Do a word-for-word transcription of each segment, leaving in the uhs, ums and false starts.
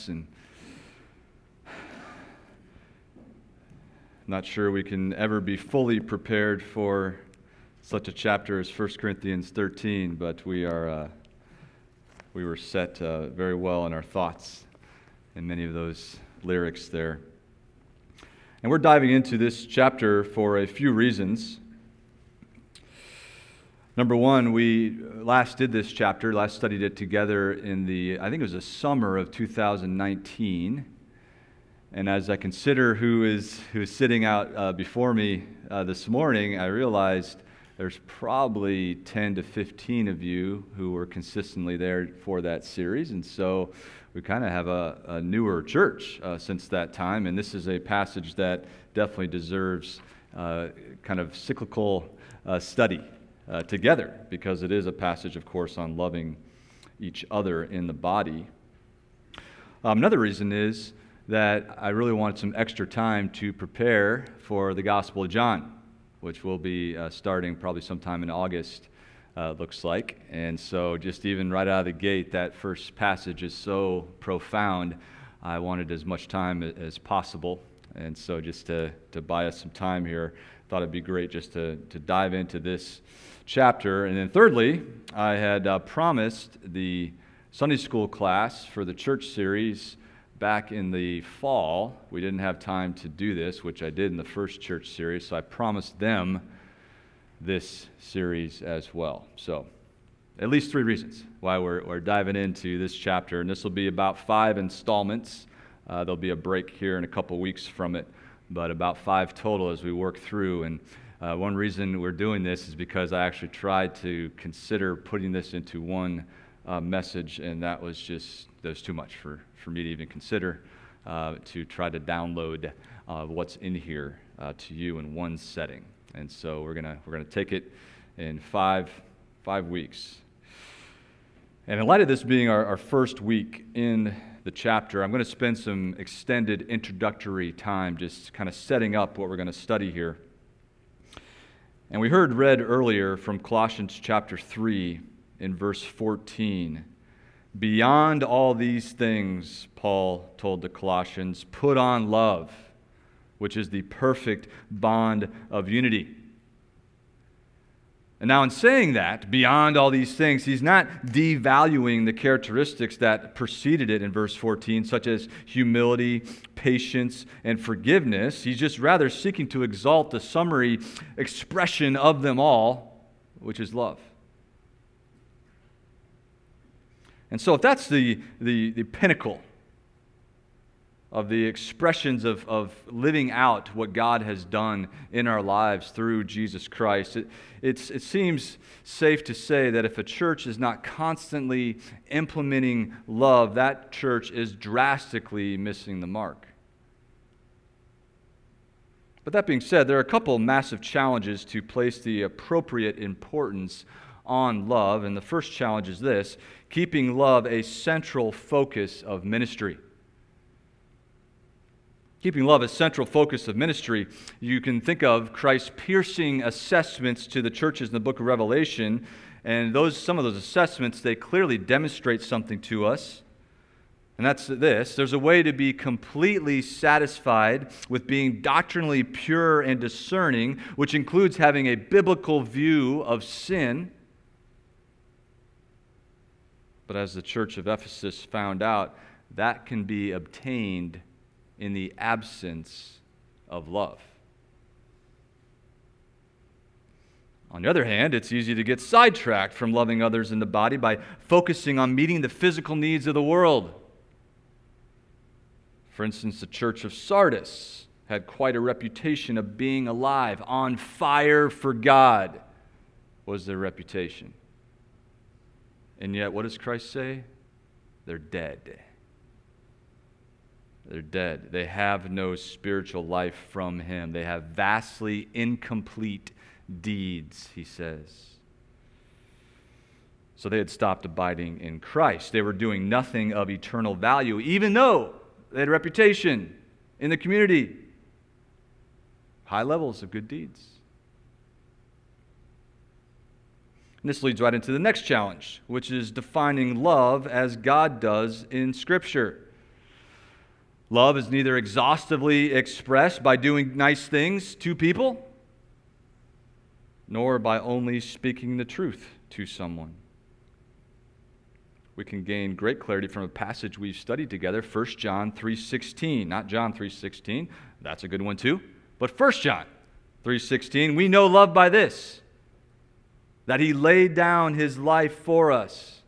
and not sure we can ever be fully prepared for such a chapter as First Corinthians thirteen, but we are uh, we were set uh, very well in our thoughts in many of those lyrics there. And we're diving into this chapter for a few reasons. Number one, we last did this chapter, last studied it together in the, I think it was the summer of two thousand nineteen. And as I consider who is who is sitting out uh, before me uh, this morning, I realized there's probably ten to fifteen of you who were consistently there for that series. And so we kind of have a, a newer church uh, since that time. And this is a passage that definitely deserves uh, kind of cyclical uh, study uh, together, because it is a passage, of course, on loving each other in the body. Um, another reason is that I really wanted some extra time to prepare for the Gospel of John, which will be uh, starting probably sometime in August, uh, looks like. And so just even right out of the gate, that first passage is so profound, I wanted as much time as possible. And so just to, to buy us some time here, thought it'd be great just to, to dive into this chapter. And then thirdly, I had uh, promised the Sunday school class for the church series back in the fall. We didn't have time to do this, which I did in the first church series, so I promised them this series as well. So, at least three reasons why we're, we're diving into this chapter, and this will be about five installments. Uh, there'll be a break here in a couple weeks from it, but about five total as we work through. And uh, one reason we're doing this is because I actually tried to consider putting this into one uh, message, and that was just, that was too much for for me to even consider, uh, to try to download uh, what's in here uh, to you in one setting. And so we're gonna we're gonna take it in five five weeks. And in light of this being our, our first week in the chapter, I'm going to spend some extended introductory time just kind of setting up what we're going to study here. And we heard read earlier from Colossians chapter three in verse fourteen. Beyond all these things, Paul told the Colossians, put on love, which is the perfect bond of unity. And now in saying that, beyond all these things, he's not devaluing the characteristics that preceded it in verse fourteen, such as humility, patience, and forgiveness. He's just rather seeking to exalt the summary expression of them all, which is love. And so if that's the, the, the pinnacle of the expressions of, of living out what God has done in our lives through Jesus Christ, it, it's, it seems safe to say that if a church is not constantly implementing love, that church is drastically missing the mark. But that being said, there are a couple massive challenges to place the appropriate importance on love, and the first challenge is this: keeping love a central focus of ministry. Keeping love a central focus of ministry, you can think of Christ's piercing assessments to the churches in the book of Revelation, and those some of those assessments, they clearly demonstrate something to us, and that's this: there's a way to be completely satisfied with being doctrinally pure and discerning, which includes having a biblical view of sin. But as the church of Ephesus found out, that can be obtained in the absence of love. On the other hand, it's easy to get sidetracked from loving others in the body by focusing on meeting the physical needs of the world. For instance, the church of Sardis had quite a reputation of being alive, on fire for God was their reputation. And yet, what does Christ say? They're dead. They're dead. They have no spiritual life from Him. They have vastly incomplete deeds, he says. So they had stopped abiding in Christ. They were doing nothing of eternal value, even though they had a reputation in the community. High levels of good deeds. And this leads right into the next challenge, which is defining love as God does in Scripture. Love is neither exhaustively expressed by doing nice things to people, nor by only speaking the truth to someone. We can gain great clarity from a passage we've studied together, First John three sixteen. Not John three sixteen, that's a good one too, but First John three sixteen. We know love by this, that he laid down his life for us.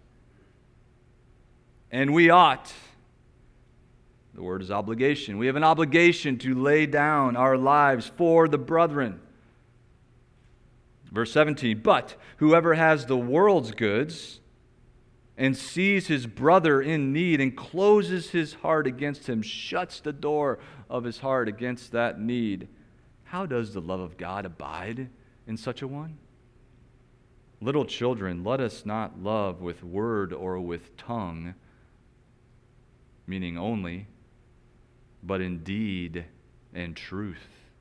And we ought, the word is obligation, we have an obligation to lay down our lives for the brethren. Verse seventeen, but whoever has the world's goods and sees his brother in need and closes his heart against him, shuts the door of his heart against that need, how does the love of God abide in such a one? Little children, let us not love with word or with tongue, meaning only, but in deed and truth.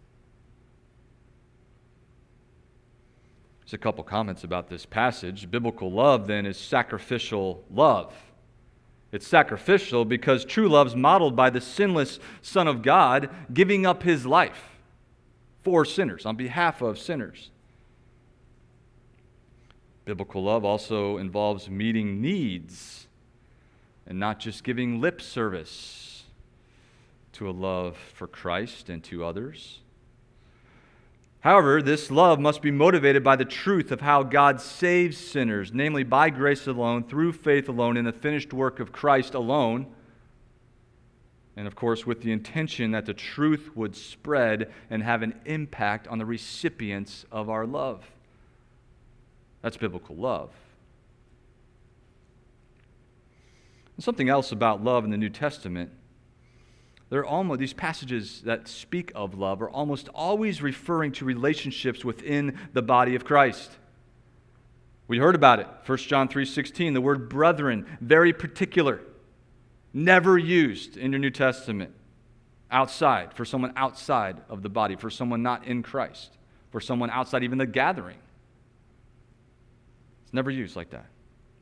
Just a couple comments about this passage. Biblical love, then, is sacrificial love. It's sacrificial because true love is modeled by the sinless Son of God giving up his life for sinners, on behalf of sinners. Biblical love also involves meeting needs and not just giving lip service to a love for Christ and to others. However, this love must be motivated by the truth of how God saves sinners, namely by grace alone, through faith alone, in the finished work of Christ alone, and of course with the intention that the truth would spread and have an impact on the recipients of our love. That's biblical love. And something else about love in the New Testament. They're almost, these passages that speak of love are almost always referring to relationships within the body of Christ. We heard about it, First John three sixteen, the word brethren, very particular, never used in your New Testament, outside, for someone outside of the body, for someone not in Christ, for someone outside even the gathering. It's never used like that.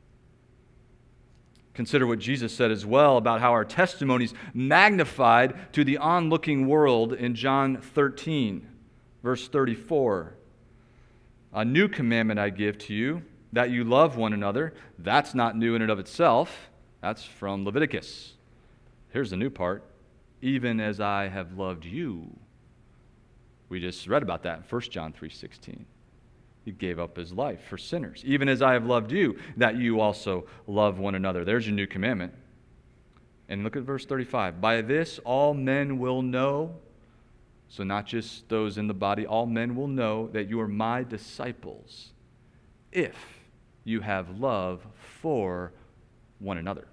Consider what Jesus said as well about how our testimony's magnified to the onlooking world in John thirteen, verse thirty-four. A new commandment I give to you, that you love one another. That's not new in and of itself. That's from Leviticus. Here's the new part. Even as I have loved you. We just read about that in First John three sixteen. He gave up his life for sinners. Even as I have loved you, that you also love one another. There's your new commandment. And look at verse thirty-five. By this all men will know, so not just those in the body, all men will know that you are my disciples if you have love for one another.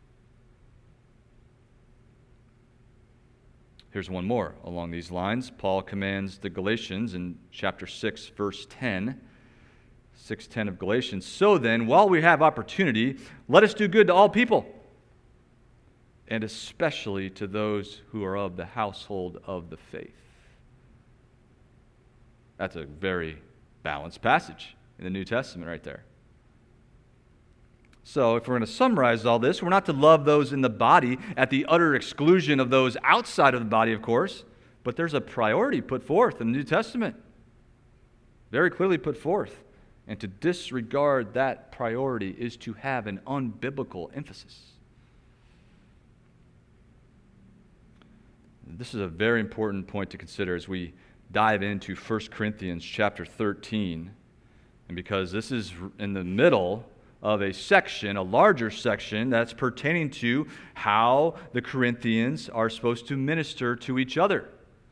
Here's one more along these lines. Paul commands the Galatians in chapter six, verse ten, six ten of Galatians. So then, while we have opportunity, let us do good to all people, and especially to those who are of the household of the faith. That's a very balanced passage in the New Testament right there. So if we're going to summarize all this, we're not to love those in the body at the utter exclusion of those outside of the body, of course, but there's a priority put forth in the New Testament, very clearly put forth. And to disregard that priority is to have an unbiblical emphasis. This is a very important point to consider as we dive into First Corinthians chapter thirteen. And because this is in the middle of a section, a larger section that's pertaining to how the Corinthians are supposed to minister to each other.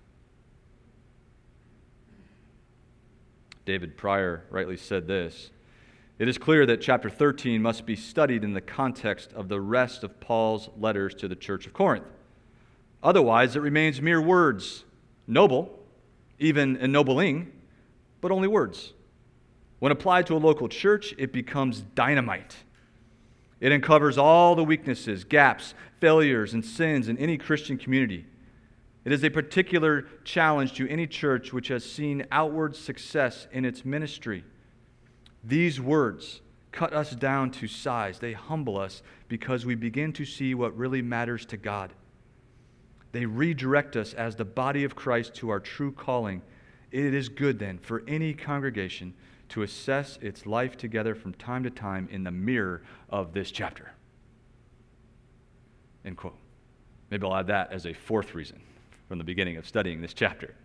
David Pryor rightly said this: it is clear that chapter thirteen must be studied in the context of the rest of Paul's letters to the church of Corinth. Otherwise, it remains mere words, noble, even ennobling, but only words. When applied to a local church, it becomes dynamite. It uncovers all the weaknesses, gaps, failures, and sins in any Christian community. It is a particular challenge to any church which has seen outward success in its ministry. These words cut us down to size. They humble us because we begin to see what really matters to God. They redirect us as the body of Christ to our true calling. It is good then for any congregation to assess its life together from time to time in the mirror of this chapter. End quote. Maybe I'll add that as a fourth reason from the beginning of studying this chapter.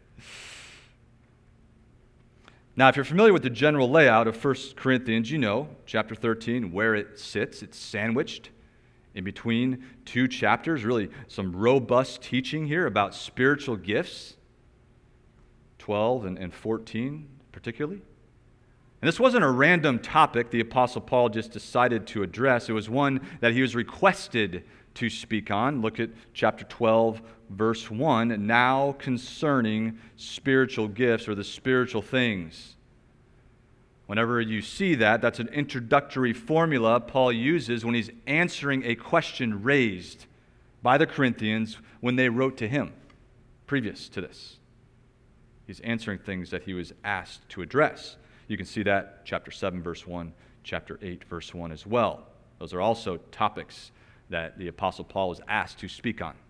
Now, if you're familiar with the general layout of First Corinthians, you know, chapter thirteen, where it sits. It's sandwiched in between two chapters. Really some robust teaching here about spiritual gifts, twelve and, and fourteen particularly. And this wasn't a random topic the Apostle Paul just decided to address. It was one that he was requested to speak on. Look at chapter twelve, verse one. Now concerning spiritual gifts or the spiritual things. Whenever you see that, that's an introductory formula Paul uses when he's answering a question raised by the Corinthians when they wrote to him previous to this. He's answering things that he was asked to address. You can see that chapter seven, verse one, chapter eight, verse one as well. Those are also topics that the Apostle Paul was asked to speak on.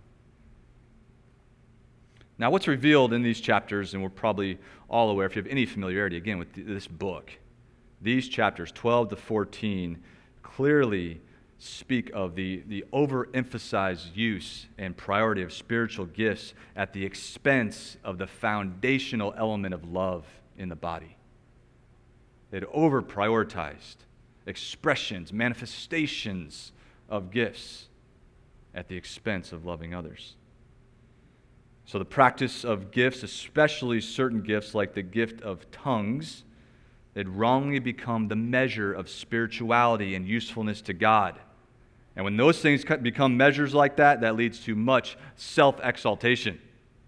Now, what's revealed in these chapters, and we're probably all aware, if you have any familiarity, again, with this book, these chapters, twelve to fourteen, clearly speak of the, the overemphasized use and priority of spiritual gifts at the expense of the foundational element of love in the body. It over-prioritized expressions, manifestations of gifts at the expense of loving others. So the practice of gifts, especially certain gifts like the gift of tongues, they'd wrongly become the measure of spirituality and usefulness to God. And when those things become measures like that, that leads to much self-exaltation.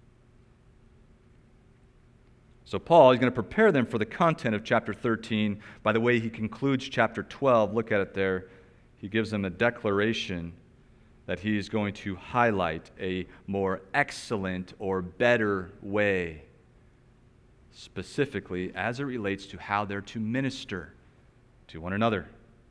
So Paul is going to prepare them for the content of chapter thirteen. By the way, he concludes chapter twelve. Look at it there. He gives them a declaration that he is going to highlight a more excellent or better way, specifically as it relates to how they're to minister to one another.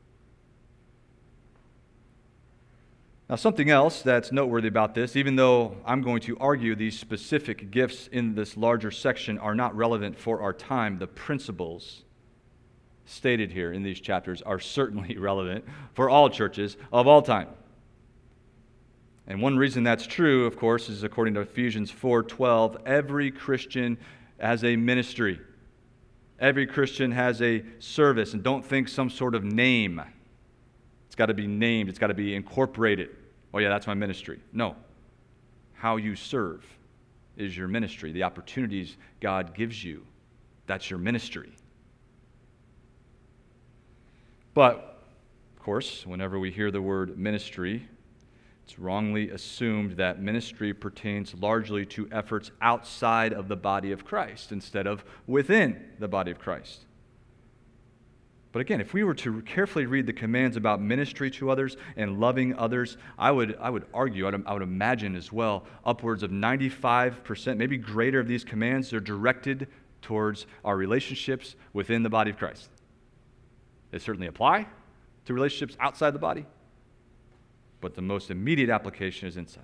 Now, something else that's noteworthy about this, even though I'm going to argue these specific gifts in this larger section are not relevant for our time, the principles stated here in these chapters are certainly relevant for all churches of all time. And one reason that's true, of course, is according to Ephesians four twelve, every Christian has a ministry. Every Christian has a service, and don't think some sort of name. It's got to be named. It's got to be incorporated. Oh yeah, that's my ministry. No. How you serve is your ministry. The opportunities God gives you, that's your ministry. But, of course, whenever we hear the word ministry, it's wrongly assumed that ministry pertains largely to efforts outside of the body of Christ instead of within the body of Christ. But again, if we were to carefully read the commands about ministry to others and loving others, I would I would argue, I would, I would imagine as well, upwards of ninety-five percent, maybe greater of these commands are directed towards our relationships within the body of Christ. They certainly apply to relationships outside the body, but the most immediate application is inside.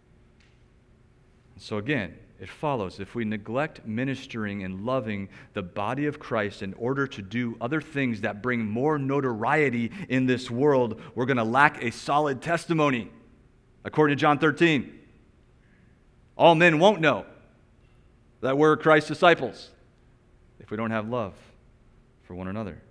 So again, it follows if we neglect ministering and loving the body of Christ in order to do other things that bring more notoriety in this world, we're going to lack a solid testimony, according to John thirteen. All men won't know that we're Christ's disciples if we don't have love for one another.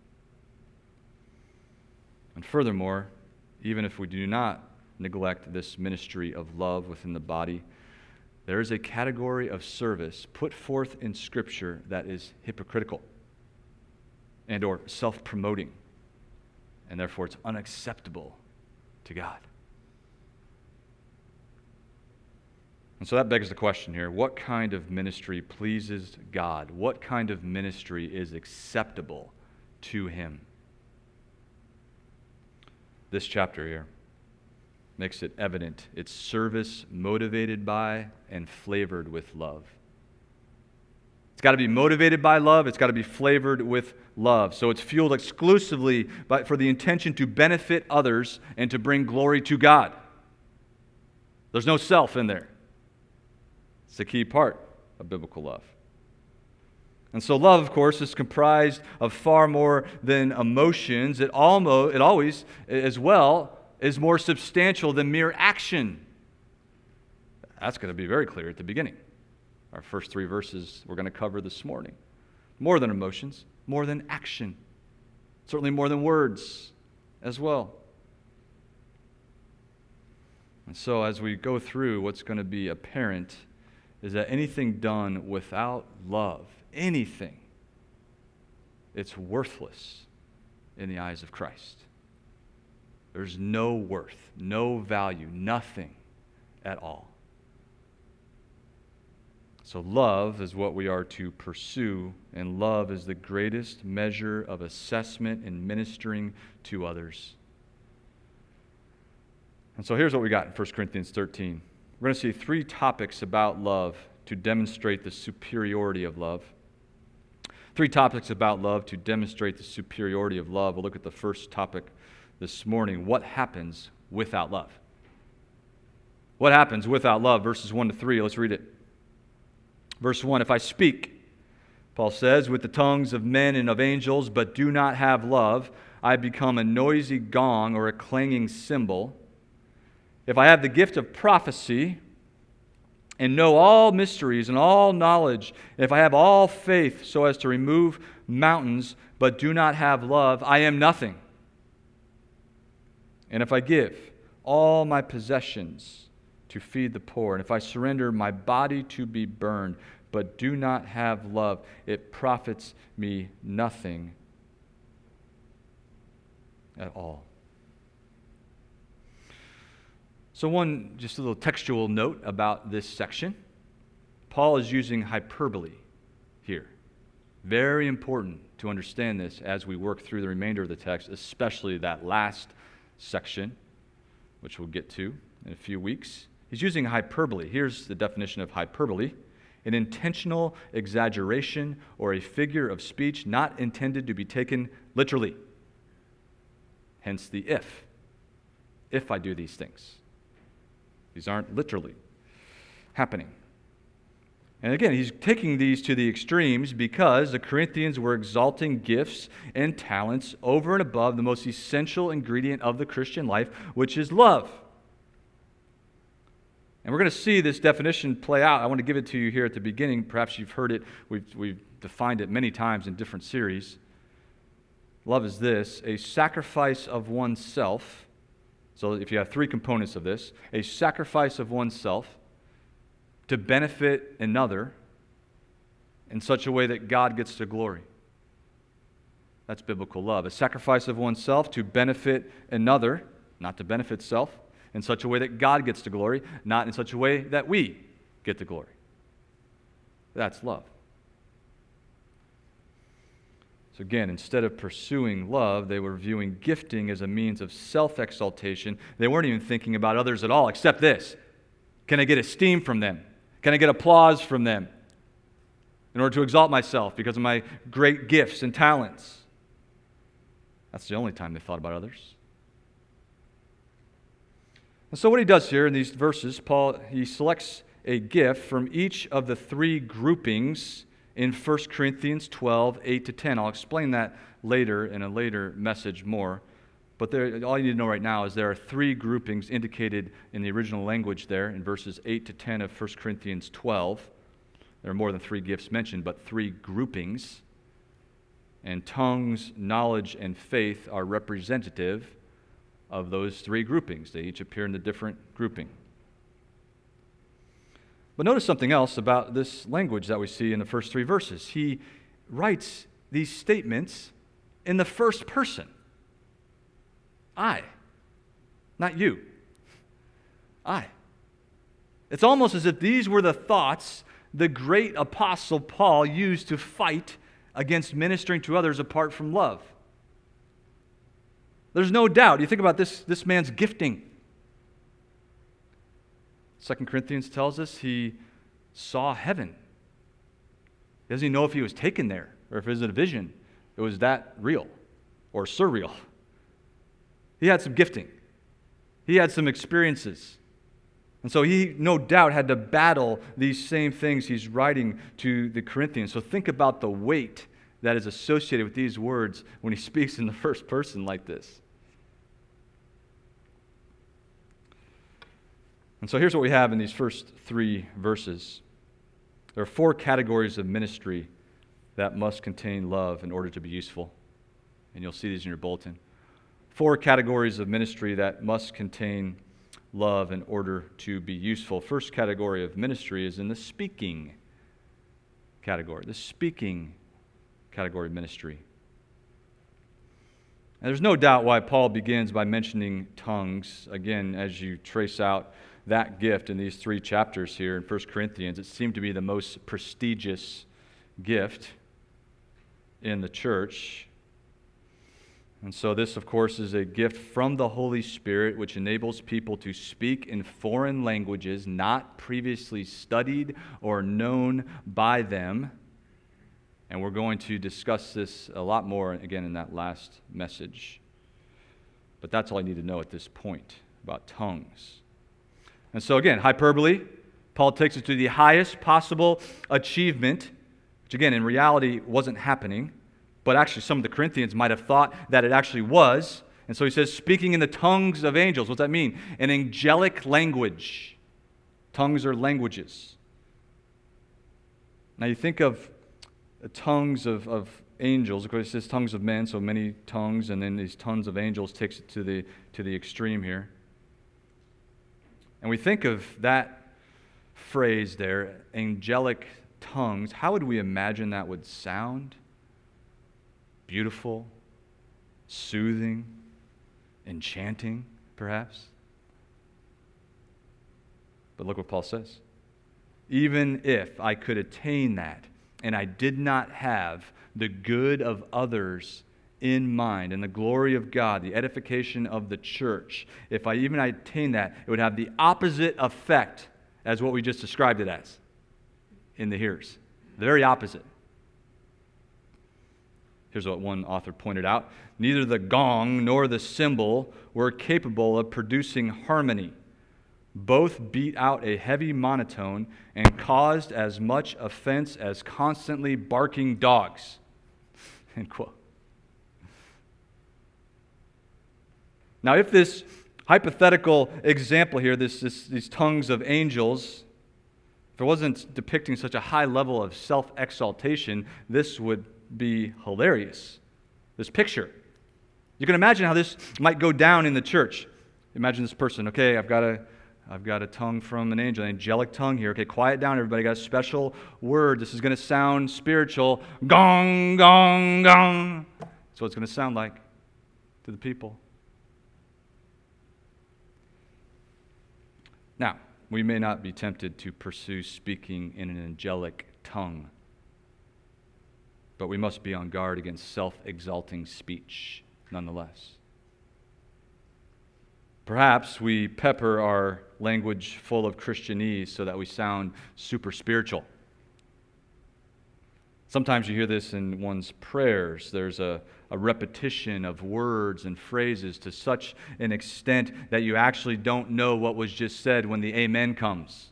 And furthermore, even if we do not neglect this ministry of love within the body, there is a category of service put forth in Scripture that is hypocritical and or self-promoting, and therefore it's unacceptable to God. And so that begs the question here, what kind of ministry pleases God? What kind of ministry is acceptable to Him? This chapter here makes it evident. It's service motivated by and flavored with love. It's got to be motivated by love. It's got to be flavored with love. So it's fueled exclusively by, for the intention to benefit others and to bring glory to God. There's no self in there. It's a key part of biblical love. And so love, of course, is comprised of far more than emotions. It almost, it always, as well, is more substantial than mere action. That's going to be very clear at the beginning. Our first three verses we're going to cover this morning. More than emotions, more than action. Certainly more than words as well. And so as we go through, what's going to be apparent is that anything done without love, anything, it's worthless in the eyes of Christ. There's no worth, no value, nothing at all. So love is what we are to pursue, and love is the greatest measure of assessment in ministering to others. And so here's what we got in First Corinthians thirteen. We're going to see three topics about love to demonstrate the superiority of love. Three topics about love to demonstrate the superiority of love. We'll look at the first topic this morning. What happens without love? What happens without love? Verses one to three. Let's read it. Verse one, if I speak, Paul says, with the tongues of men and of angels, but do not have love, I become a noisy gong or a clanging cymbal. If I have the gift of prophecy and know all mysteries and all knowledge, if I have all faith so as to remove mountains, but do not have love, I am nothing. And if I give all my possessions to feed the poor, and if I surrender my body to be burned, but do not have love, it profits me nothing at all. So one, just a little textual note about this section. Paul is using hyperbole here. Very important to understand this as we work through the remainder of the text, especially that last section, which we'll get to in a few weeks. He's using hyperbole. Here's the definition of hyperbole: an intentional exaggeration or a figure of speech not intended to be taken literally. Hence the if. If I do these things. These aren't literally happening. And again, he's taking these to the extremes because the Corinthians were exalting gifts and talents over and above the most essential ingredient of the Christian life, which is love. And we're going to see this definition play out. I want to give it to you here at the beginning. Perhaps you've heard it. We've, we've defined it many times in different series. Love is this: a sacrifice of oneself. So if you have three components of this, a sacrifice of oneself to benefit another in such a way that God gets the glory. That's biblical love. A sacrifice of oneself to benefit another, not to benefit self, in such a way that God gets the glory, not in such a way that we get the glory. That's love. So again, instead of pursuing love, they were viewing gifting as a means of self-exaltation. They weren't even thinking about others at all, except this: can I get esteem from them? Can I get applause from them in order to exalt myself because of my great gifts and talents? That's the only time they thought about others. And so what he does here in these verses, Paul, he selects a gift from each of the three groupings in First Corinthians twelve, eight to ten. I'll explain that later in a later message more. But there, all you need to know right now is there are three groupings indicated in the original language there in verses eight to ten of First Corinthians twelve. There are more than three gifts mentioned, but three groupings. And tongues, knowledge, and faith are representative of those three groupings. They each appear in a different grouping. But notice something else about this language that we see in the first three verses. He writes these statements in the first person. I, not you. I. It's almost as if these were the thoughts the great apostle Paul used to fight against ministering to others apart from love. There's no doubt. You think about this, this man's gifting. Second Corinthians tells us he saw heaven. He doesn't even know if he was taken there or if it was a vision. It was that real or surreal. He had some gifting. He had some experiences. And so he, no doubt, had to battle these same things he's writing to the Corinthians. So think about the weight that is associated with these words when he speaks in the first person like this. And so here's what we have in these first three verses. There are four categories of ministry that must contain love in order to be useful. And you'll see these in your bulletin. Four categories of ministry that must contain love in order to be useful. First category of ministry is in the speaking category, the speaking category of ministry. And there's no doubt why Paul begins by mentioning tongues. Again, as you trace out that gift in these three chapters here in First Corinthians, it seemed to be the most prestigious gift in the church. And so this, of course, is a gift from the Holy Spirit which enables people to speak in foreign languages not previously studied or known by them. And we're going to discuss this a lot more again in that last message. But that's all I need to know at this point about tongues. And so again, hyperbole. Paul takes us to the highest possible achievement, which again, in reality, wasn't happening. But actually, some of the Corinthians might have thought that it actually was. And so he says, speaking in the tongues of angels. What's that mean? An angelic language. Tongues are languages. Now you think of the tongues of, of angels. Of course, it says tongues of men, so many tongues, and then these tons of angels takes it to the to the extreme here. And we think of that phrase there, angelic tongues. How would we imagine that would sound? Beautiful, soothing, enchanting, perhaps. But look what Paul says. Even if I could attain that, and I did not have the good of others in mind and the glory of God, the edification of the church, if I even attained that, it would have the opposite effect as what we just described it as in the hearers. The very opposite. Here's what one author pointed out. Neither the gong nor the cymbal were capable of producing harmony. Both beat out a heavy monotone and caused as much offense as constantly barking dogs. End quote. Now, if this hypothetical example here, this, this, these tongues of angels, if it wasn't depicting such a high level of self-exaltation, this would be hilarious. This picture. You can imagine how this might go down in the church. Imagine this person. Okay, I've got a, I've got a tongue from an angel, an angelic tongue here. Okay, quiet down, everybody. Got a special word. This is going to sound spiritual. Gong, gong, gong. That's what it's going to sound like to the people. Now, we may not be tempted to pursue speaking in an angelic tongue, but we must be on guard against self-exalting speech nonetheless. Perhaps we pepper our language full of Christianese so that we sound super spiritual. Sometimes you hear this in one's prayers. There's a, a repetition of words and phrases to such an extent that you actually don't know what was just said when the amen comes.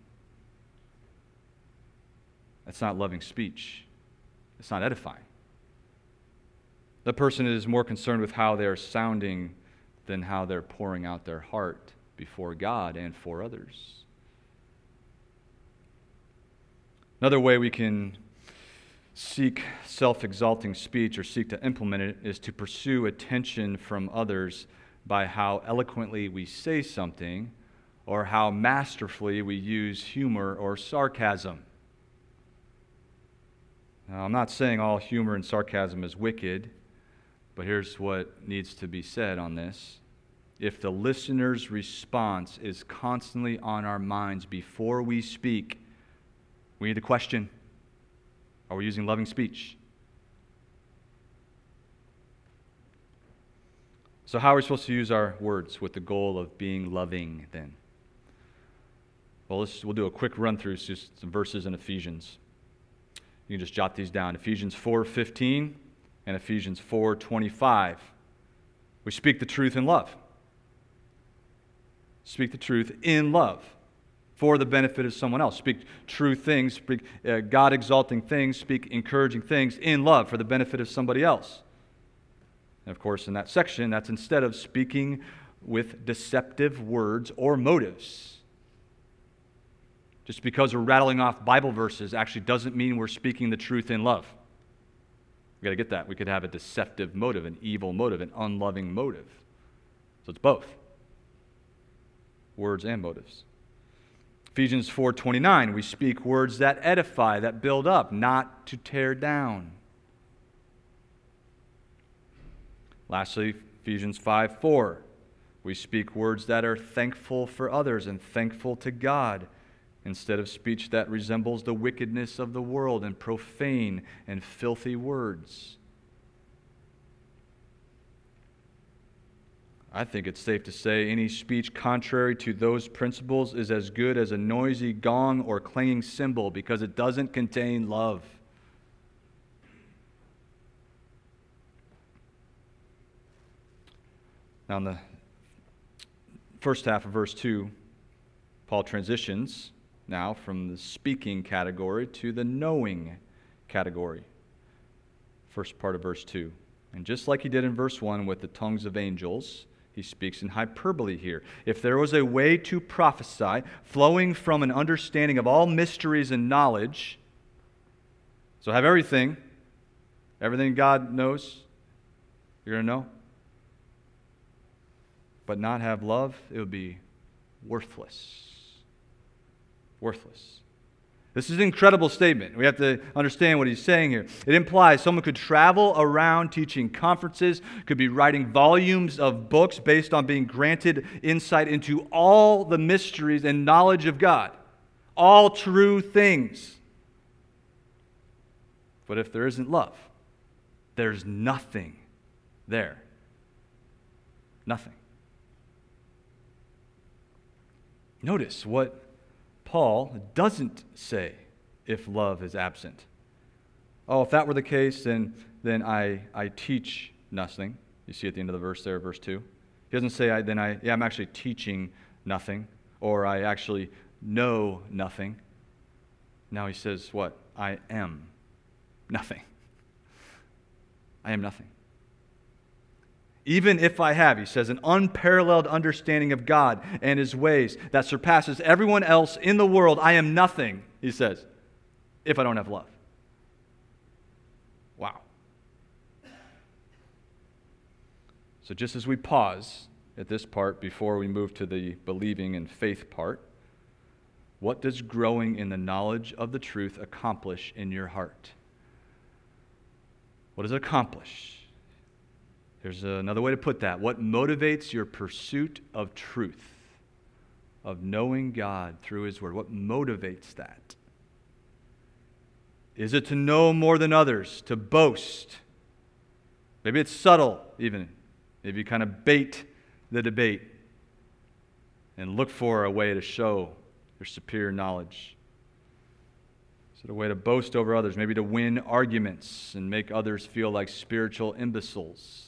That's not loving speech. It's not edifying. The person is more concerned with how they are sounding than how they're pouring out their heart before God and for others. Another way we can seek self-exalting speech or seek to implement it is to pursue attention from others by how eloquently we say something or how masterfully we use humor or sarcasm. Now, I'm not saying all humor and sarcasm is wicked, but here's what needs to be said on this. If the listener's response is constantly on our minds before we speak, we need to question, are we using loving speech? So how are we supposed to use our words with the goal of being loving then? Well, let's, we'll do a quick run through just some verses in Ephesians. You can just jot these down. Ephesians four fifteen and Ephesians four twenty-five. We speak the truth in love. Speak the truth in love. for the benefit of someone else. Speak true things, speak uh, God-exalting things, speak encouraging things in love for the benefit of somebody else. And of course, in that section, that's instead of speaking with deceptive words or motives. Just because we're rattling off Bible verses actually doesn't mean we're speaking the truth in love. We've got to get that. We could have a deceptive motive, an evil motive, an unloving motive. So it's both. Words and motives. Ephesians four twenty-nine, we speak words that edify, that build up, not to tear down. Lastly, Ephesians five four, we speak words that are thankful for others and thankful to God, instead of speech that resembles the wickedness of the world and profane and filthy words. I think it's safe to say any speech contrary to those principles is as good as a noisy gong or clanging cymbal because it doesn't contain love. Now, in the first half of verse two, Paul transitions now from the speaking category to the knowing category. First part of verse two. And just like he did in verse one with the tongues of angels, he speaks in hyperbole here. If there was a way to prophesy flowing from an understanding of all mysteries and knowledge, so have everything, everything God knows, you're going to know, but not have love, it would be worthless. Worthless. This is an incredible statement. We have to understand what he's saying here. It implies someone could travel around teaching conferences, could be writing volumes of books based on being granted insight into all the mysteries and knowledge of God, all true things. But if there isn't love, there's nothing there. Nothing. Notice what Paul doesn't say if love is absent. Oh, if that were the case, then, then I, I teach nothing. You see at the end of the verse there, verse two. He doesn't say, I, then I, yeah, I'm actually teaching nothing, or I actually know nothing. Now he says what? I am nothing. I am nothing. Even if I have, he says, an unparalleled understanding of God and His ways that surpasses everyone else in the world, I am nothing, he says, if I don't have love. Wow. So just as we pause at this part before we move to the believing and faith part, what does growing in the knowledge of the truth accomplish in your heart? What does it accomplish? There's another way to put that. What motivates your pursuit of truth, of knowing God through His Word? What motivates that? Is it to know more than others, to boast? Maybe it's subtle even. Maybe you kind of bait the debate and look for a way to show your superior knowledge. Is it a way to boast over others? Maybe to win arguments and make others feel like spiritual imbeciles?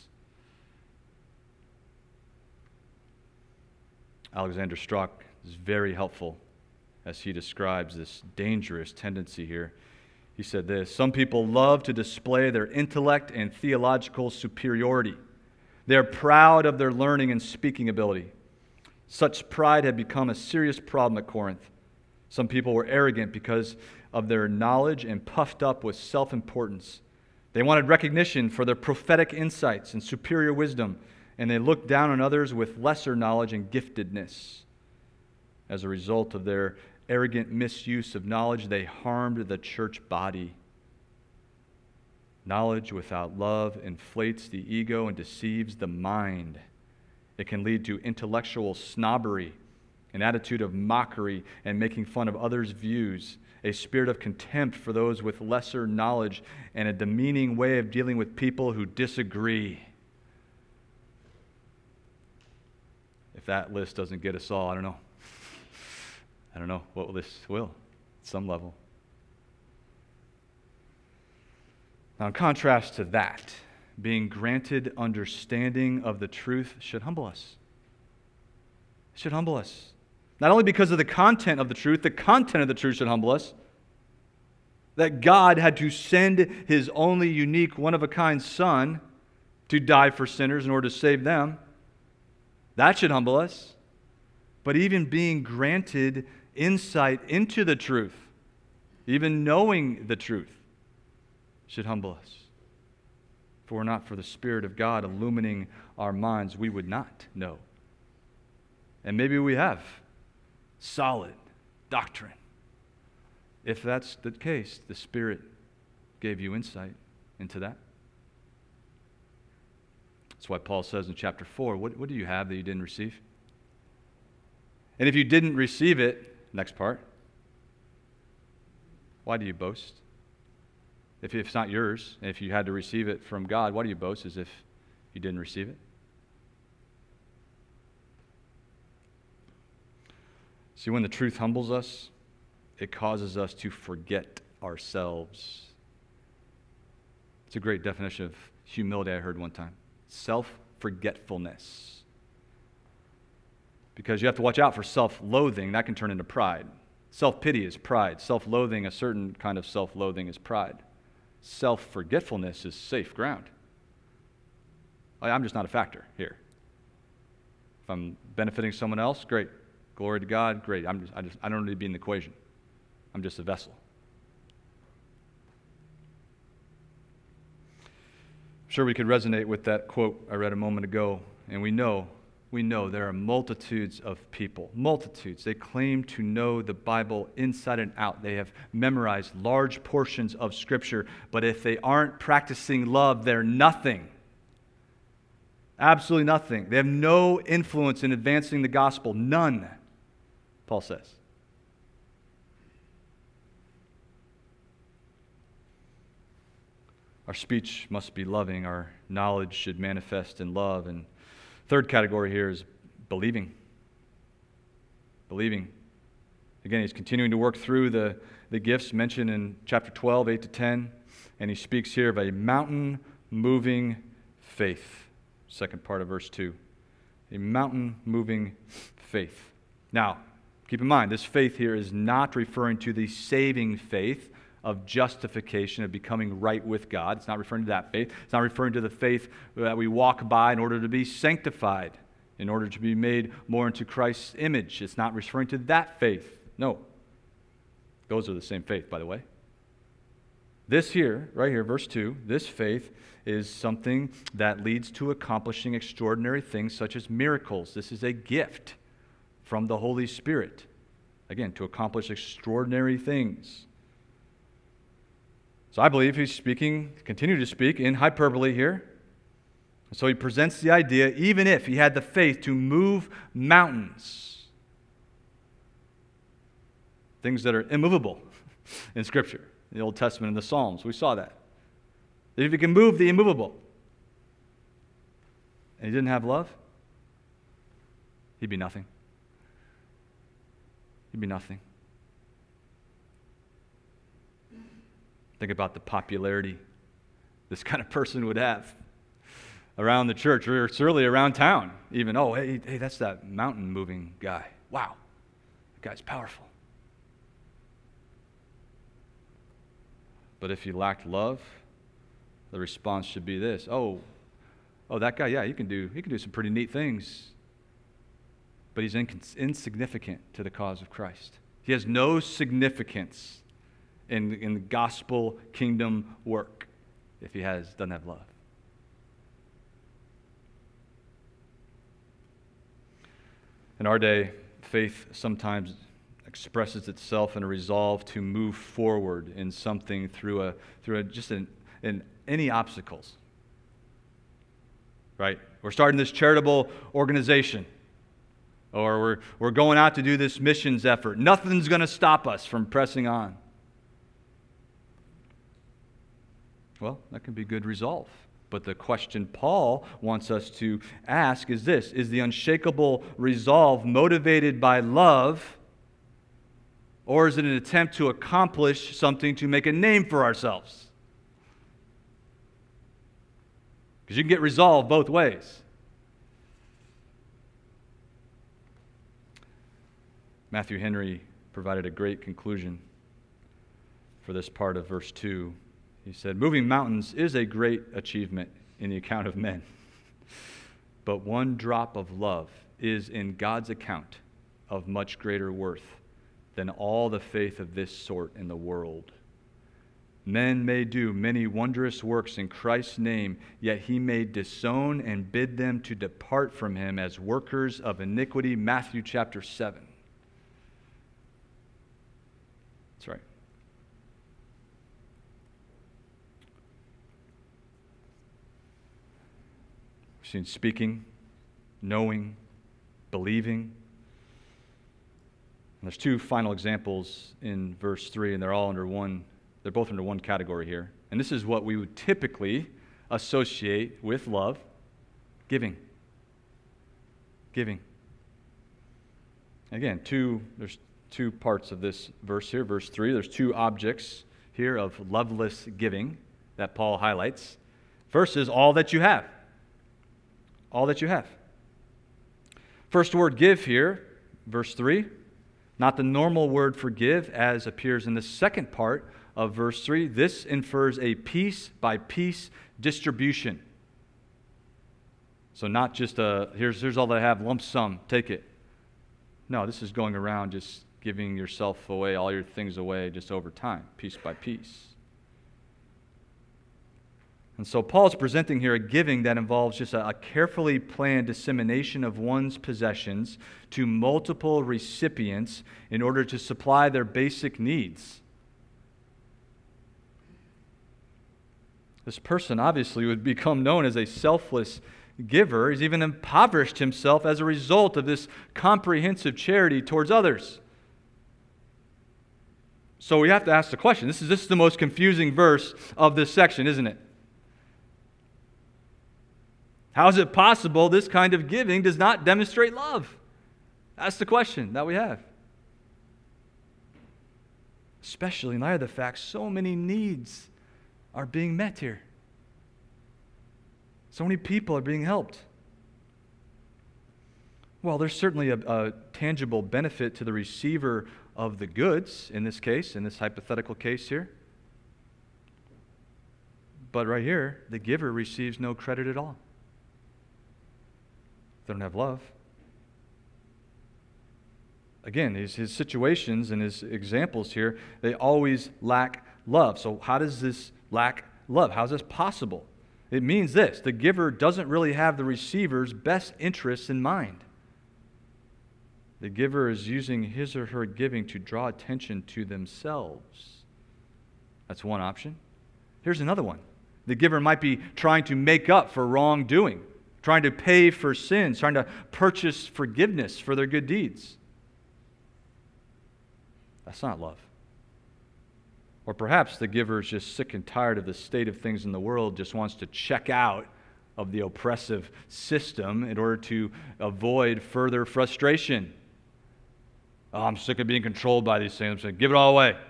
Alexander Strauch is very helpful as he describes this dangerous tendency here. He said this: some people love to display their intellect and theological superiority. They are proud of their learning and speaking ability. Such pride had become a serious problem at Corinth. Some people were arrogant because of their knowledge and puffed up with self-importance. They wanted recognition for their prophetic insights and superior wisdom, and they looked down on others with lesser knowledge and giftedness. As a result of their arrogant misuse of knowledge, they harmed the church body. Knowledge without love inflates the ego and deceives the mind. It can lead to intellectual snobbery, an attitude of mockery and making fun of others' views, a spirit of contempt for those with lesser knowledge, and a demeaning way of dealing with people who disagree. If that list doesn't get us all, I don't know. I don't know what this will at some level. Now, in contrast to that, being granted understanding of the truth should humble us. It should humble us. Not only because of the content of the truth, the content of the truth should humble us. That God had to send His only unique, one-of-a-kind Son to die for sinners in order to save them. That should humble us. But even being granted insight into the truth, even knowing the truth, should humble us. If it were not for the Spirit of God illumining our minds, we would not know. And maybe we have solid doctrine. If that's the case, the Spirit gave you insight into that. That's why Paul says in chapter four, what, what do you have that you didn't receive? And if you didn't receive it, next part, why do you boast? If it's not yours, and if you had to receive it from God, why do you boast as if you didn't receive it? See, when the truth humbles us, it causes us to forget ourselves. It's a great definition of humility I heard one time. Self-forgetfulness. Because you have to watch out for self-loathing. That can turn into pride. Self-pity is pride. Self-loathing, a certain kind of self-loathing, is pride. Self-forgetfulness is safe ground. I'm just not a factor here. If I'm benefiting someone else, great. Glory to God, great. I'm just, I, just, I don't need to be in the equation. I'm just a vessel. I'm sure we could resonate with that quote I read a moment ago, and we know, we know there are multitudes of people, multitudes. They claim to know the Bible inside and out. They have memorized large portions of Scripture, but if they aren't practicing love, they're nothing. Absolutely nothing. They have no influence in advancing the gospel. None, Paul says. Our speech must be loving. Our knowledge should manifest in love. And third category here is believing. Believing. Again, he's continuing to work through the, the gifts mentioned in chapter twelve, eight to ten. And he speaks here of a mountain-moving faith. Second part of verse two. A mountain-moving faith. Now, keep in mind, this faith here is not referring to the saving faith of justification, of becoming right with God. It's not referring to that faith. It's not referring to the faith that we walk by in order to be sanctified, in order to be made more into Christ's image. It's not referring to that faith. No. Those are the same faith, by the way. This here, right here, verse two, this faith is something that leads to accomplishing extraordinary things such as miracles. This is a gift from the Holy Spirit. Again, to accomplish extraordinary things. So I believe he's speaking, continue to speak in hyperbole here. So he presents the idea, even if he had the faith to move mountains, things that are immovable in Scripture, in the Old Testament and the Psalms, we saw that. That if he can move the immovable, and he didn't have love, he'd be nothing. He'd be nothing. Think about the popularity this kind of person would have around the church, or certainly around town. Even, oh, hey, hey, that's that mountain-moving guy. Wow, that guy's powerful. But if he lacked love, the response should be this: Oh, oh, that guy, yeah, he can do he can do some pretty neat things, but he's incons- insignificant to the cause of Christ. He has no significance in, in the gospel kingdom work if he has doesn't have love. In our day, faith sometimes expresses itself in a resolve to move forward in something through a through a, just an, an any obstacles. Right? We're starting this charitable organization, or we're we're going out to do this missions effort. Nothing's going to stop us from pressing on. Well, that can be good resolve. But the question Paul wants us to ask is this: is the unshakable resolve motivated by love, or is it an attempt to accomplish something to make a name for ourselves? Because you can get resolve both ways. Matthew Henry provided a great conclusion for this part of verse two. He said, "Moving mountains is a great achievement in the account of men, but one drop of love is in God's account of much greater worth than all the faith of this sort in the world. Men may do many wondrous works in Christ's name, yet he may disown and bid them to depart from him as workers of iniquity." Matthew chapter seven. That's right. We've seen speaking, knowing, believing. And there's two final examples in verse three, and they're all under one, they're both under one category here. And this is what we would typically associate with love: giving. Giving. Again, two, there's two parts of this verse here. Verse three, there's two objects here of loveless giving that Paul highlights. First is all that you have. All that you have. First word give here, verse three, not the normal word for give as appears in the second part of verse three. This infers a piece by piece distribution. So not just a, here's, here's all that I have, lump sum, take it. No, this is going around just giving yourself away, all your things away just over time, piece by piece. And so Paul's presenting here a giving that involves just a, a carefully planned dissemination of one's possessions to multiple recipients in order to supply their basic needs. This person obviously would become known as a selfless giver. He's even impoverished himself as a result of this comprehensive charity towards others. So we have to ask the question. This is, this is the most confusing verse of this section, isn't it? How is it possible this kind of giving does not demonstrate love? That's the question that we have. Especially in light of the fact so many needs are being met here. So many people are being helped. Well, there's certainly a, a tangible benefit to the receiver of the goods, in this case, in this hypothetical case here. But right here, the giver receives no credit at all. They don't have love. Again, his, his situations and his examples here, they always lack love. So how does this lack love? How is this possible? It means this: the giver doesn't really have the receiver's best interests in mind. The giver is using his or her giving to draw attention to themselves. That's one option. Here's another one. The giver might be trying to make up for wrongdoing, trying to pay for sins, trying to purchase forgiveness for their good deeds. That's not love. Or perhaps the giver is just sick and tired of the state of things in the world, just wants to check out of the oppressive system in order to avoid further frustration. Oh, I'm sick of being controlled by these things. I'm saying, give it all away.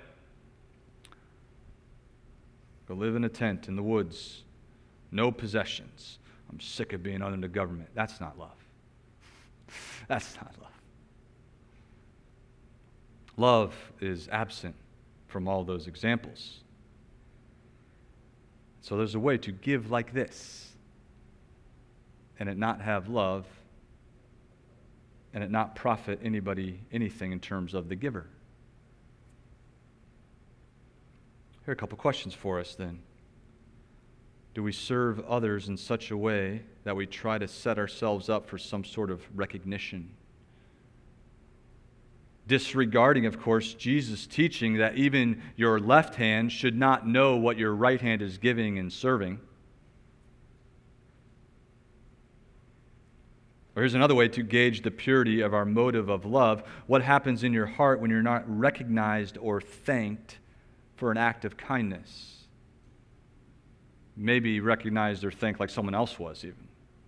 Go live in a tent in the woods. No possessions. I'm sick of being under the government. That's not love. That's not love. Love is absent from all those examples. So there's a way to give like this and it not have love and it not profit anybody anything in terms of the giver. Here are a couple questions for us then. Do we serve others in such a way that we try to set ourselves up for some sort of recognition? Disregarding, of course, Jesus' teaching that even your left hand should not know what your right hand is giving and serving. Or here's another way to gauge the purity of our motive of love. What happens in your heart when you're not recognized or thanked for an act of kindness? Maybe recognized or thanked like someone else was even.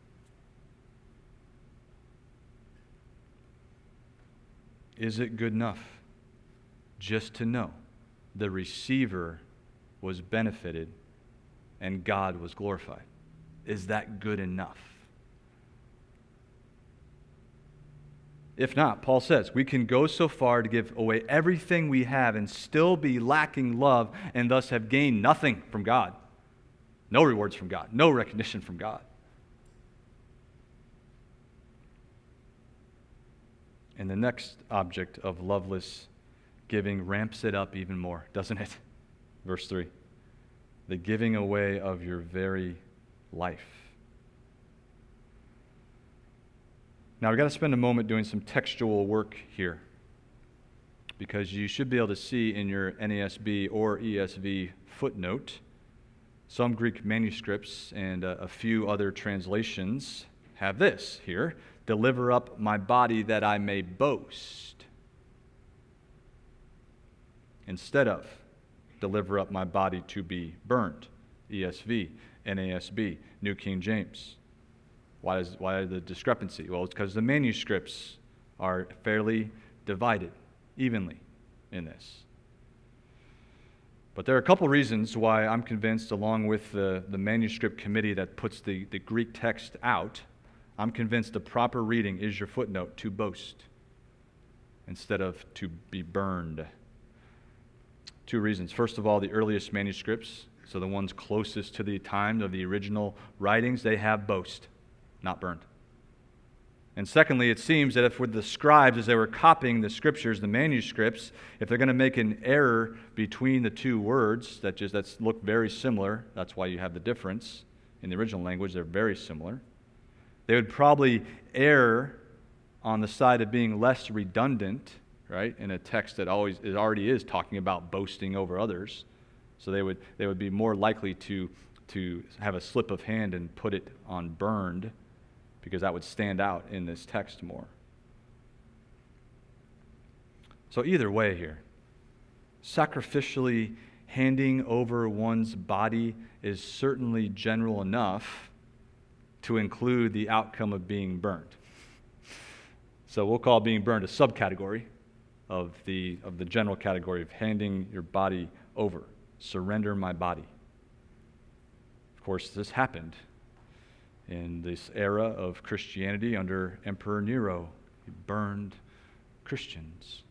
Is it good enough just to know the receiver was benefited and God was glorified? Is that good enough? If not, Paul says, we can go so far to give away everything we have and still be lacking love and thus have gained nothing from God. No rewards from God. No recognition from God. And the next object of loveless giving ramps it up even more, doesn't it? Verse three. The giving away of your very life. Now, we've got to spend a moment doing some textual work here, because you should be able to see in your N A S B or E S V footnote, some Greek manuscripts and a, a few other translations have this here: deliver up my body that I may boast, instead of deliver up my body to be burned. E S V, N A S B, New King James. Why is why the discrepancy? Well, it's because the manuscripts are fairly divided evenly in this. But there are a couple reasons why I'm convinced, along with the, the manuscript committee that puts the, the Greek text out, I'm convinced the proper reading is your footnote, to boast, instead of to be burned. Two reasons. First of all, the earliest manuscripts, so the ones closest to the time of the original writings, they have boast, not burned. And secondly, it seems that if with the scribes, as they were copying the scriptures, the manuscripts, if they're going to make an error between the two words that just that's look very similar, that's why you have the difference in the original language, they're very similar, they would probably err on the side of being less redundant, right, in a text that always it already is talking about boasting over others. So they would they would be more likely to to have a slip of hand and put it on burned, because that would stand out in this text more. So either way here, sacrificially handing over one's body is certainly general enough to include the outcome of being burned. So we'll call being burned a subcategory of the of the general category of handing your body over. Surrender my body. Of course, this happened in this era of Christianity under Emperor Nero. He burned Christians.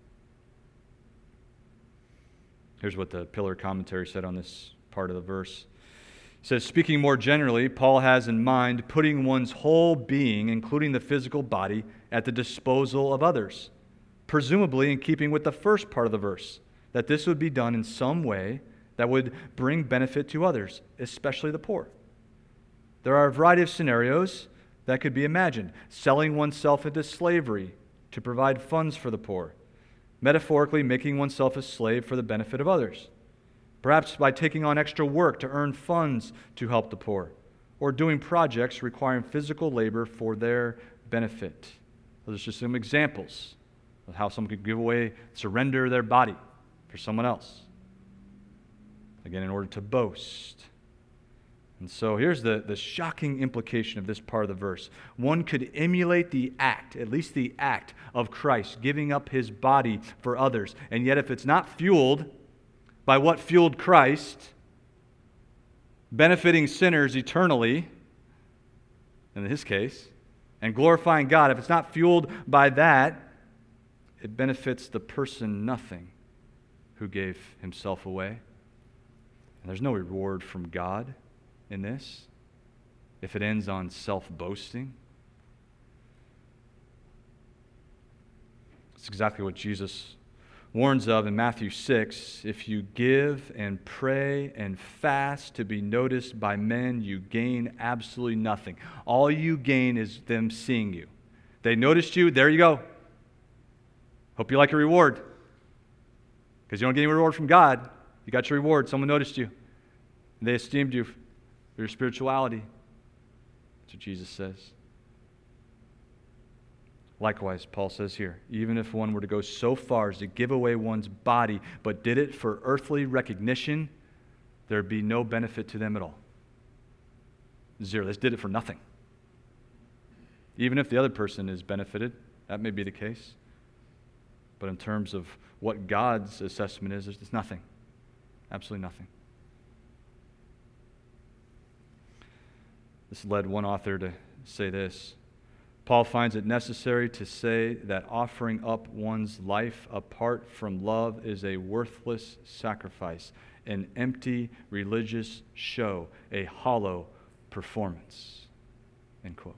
Here's what the Pillar commentary said on this part of the verse. It says, speaking more generally, Paul has in mind putting one's whole being, including the physical body, at the disposal of others, presumably in keeping with the first part of the verse, that this would be done in some way that would bring benefit to others, especially the poor. There are a variety of scenarios that could be imagined. Selling oneself into slavery to provide funds for the poor. Metaphorically, making oneself a slave for the benefit of others. Perhaps by taking on extra work to earn funds to help the poor. Or doing projects requiring physical labor for their benefit. Those are just some examples of how someone could give away, surrender their body for someone else. Again, in order to boast. And so here's the, the shocking implication of this part of the verse. One could emulate the act, at least the act of Christ, giving up his body for others. And yet if it's not fueled by what fueled Christ, benefiting sinners eternally, in his case, and glorifying God, if it's not fueled by that, it benefits the person nothing who gave himself away. And there's no reward from God in this if it ends on self-boasting. It's exactly what Jesus warns of in Matthew six. If you give and pray and fast to be noticed by men, you gain absolutely nothing. All you gain is them seeing you. They noticed you, there you go. Hope you like your reward. Because you don't get any reward from God. You got your reward. Someone noticed you. And they esteemed you for your spirituality. That's what Jesus says. Likewise, Paul says here, even if one were to go so far as to give away one's body, but did it for earthly recognition, there'd be no benefit to them at all. Zero. They just did it for nothing. Even if the other person is benefited, that may be the case. But in terms of what God's assessment is, it's nothing. Absolutely nothing. This led one author to say this: Paul finds it necessary to say that offering up one's life apart from love is a worthless sacrifice, an empty religious show, a hollow performance. End quote.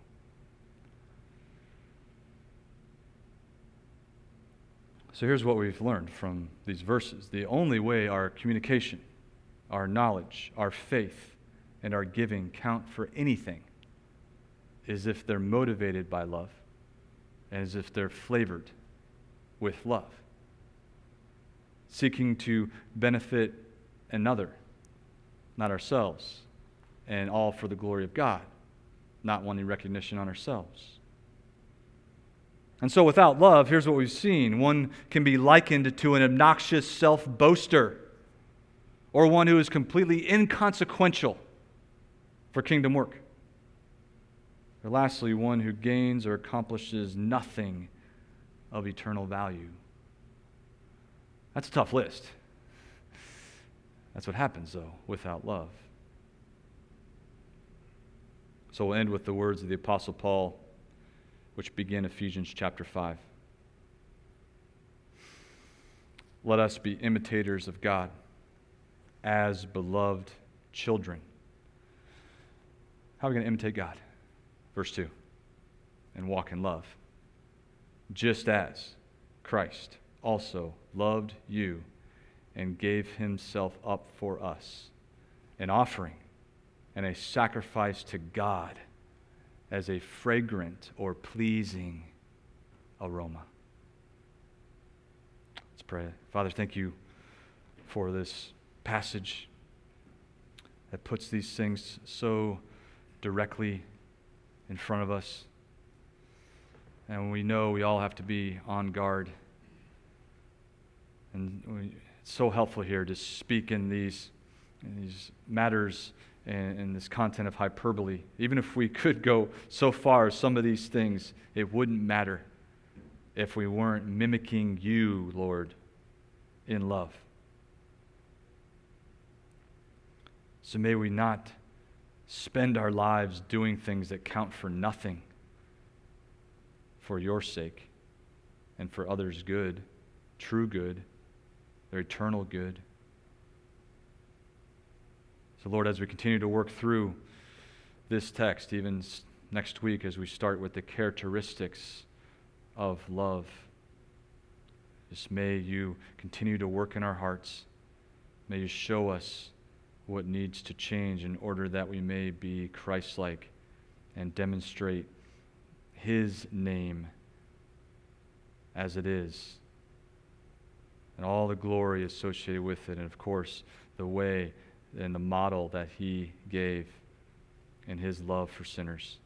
So here's what we've learned from these verses. The only way our communication, our knowledge, our faith, and our giving count for anything is if they're motivated by love and as if they're flavored with love, seeking to benefit another, not ourselves, and all for the glory of God, not wanting recognition on ourselves. And so without love, here's what we've seen. One can be likened to an obnoxious self-boaster, or one who is completely inconsequential for kingdom work. Or lastly, one who gains or accomplishes nothing of eternal value. That's a tough list. That's what happens, though, without love. So we'll end with the words of the Apostle Paul, which begin Ephesians chapter five. Let us be imitators of God as beloved children. How are we going to imitate God? Verse two, and walk in love, just as Christ also loved you and gave himself up for us, an offering and a sacrifice to God as a fragrant or pleasing aroma. Let's pray. Father, thank you for this passage that puts these things so directly in front of us. And we know we all have to be on guard. And we, it's so helpful here to speak in these, in these matters and, and this content of hyperbole. Even if we could go so far as some of these things, it wouldn't matter if we weren't mimicking you, Lord, in love. So may we not spend our lives doing things that count for nothing for your sake and for others' good, true good, their eternal good. So Lord, as we continue to work through this text, even next week as we start with the characteristics of love, just may you continue to work in our hearts. May you show us what needs to change in order that we may be Christ-like and demonstrate his name as it is, and all the glory associated with it, and of course the way and the model that he gave in his love for sinners.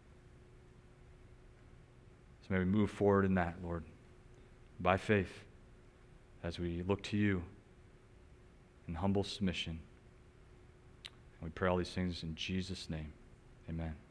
So may we move forward in that, Lord, by faith as we look to you in humble submission. We pray all these things in Jesus' name. Amen.